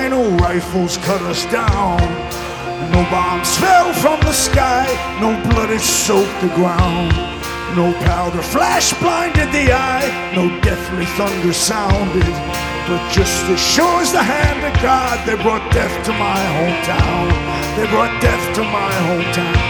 no rifles cut us down. No bombs fell from the sky, no blood had soaked the ground. No powder flash blinded the eye, no deathly thunder sounded. But just as sure as the hand of God, they brought death to my hometown. They brought death to my hometown.